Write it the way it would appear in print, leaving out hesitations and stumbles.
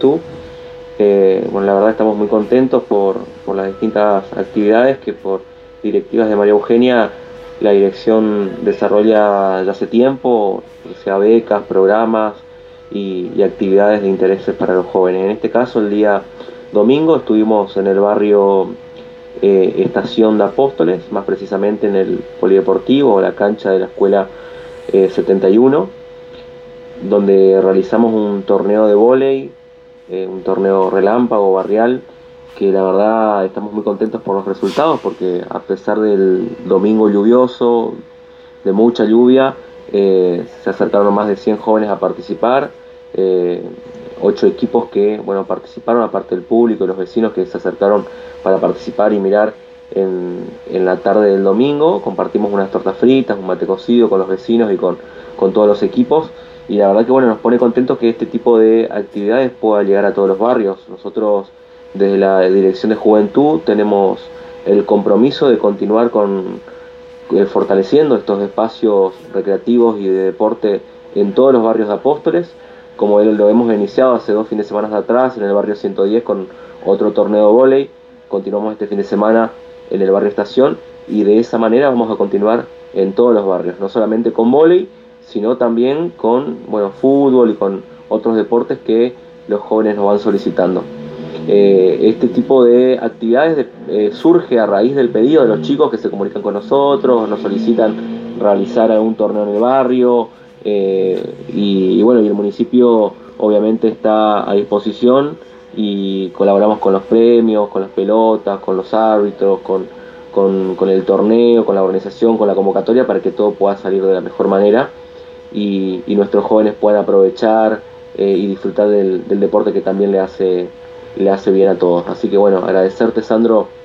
Juventud. Bueno, la verdad estamos muy contentos por las distintas actividades que por directivas de María Eugenia la dirección desarrolla ya hace tiempo, sea becas, programas y actividades de intereses para los jóvenes. En este caso, el día domingo estuvimos en el barrio Estación de Apóstoles, más precisamente en el polideportivo, la cancha de la escuela 71, donde realizamos un torneo de vóley, un torneo relámpago barrial, que la verdad estamos muy contentos por los resultados, porque a pesar del domingo lluvioso, de mucha lluvia, se acercaron más de 100 jóvenes a participar, eh, 8 equipos que bueno, participaron, aparte del público y los vecinos que se acercaron para participar y mirar en la tarde del domingo. Compartimos unas tortas fritas, un mate cocido con los vecinos y con todos los equipos. Y la verdad que bueno, nos pone contentos que este tipo de actividades pueda llegar a todos los barrios. Nosotros desde la Dirección de Juventud tenemos el compromiso de continuar fortaleciendo estos espacios recreativos y de deporte en todos los barrios de Apóstoles, como lo hemos iniciado hace 2 fines de semana atrás en el barrio 110 con otro torneo de vóley. Continuamos este fin de semana en el barrio Estación y de esa manera vamos a continuar en todos los barrios, no solamente con vóley, sino también con fútbol y con otros deportes que los jóvenes nos van solicitando. Este tipo de actividades surge a raíz del pedido de los chicos que se comunican con nosotros, nos solicitan realizar algún torneo en el barrio, y el municipio obviamente está a disposición y colaboramos con los premios, con las pelotas, con los árbitros, con el torneo, con la organización, con la convocatoria, para que todo pueda salir de la mejor manera y nuestros jóvenes puedan aprovechar y disfrutar del deporte que también le hace bien a todos. Así que bueno, agradecerte, Sandro,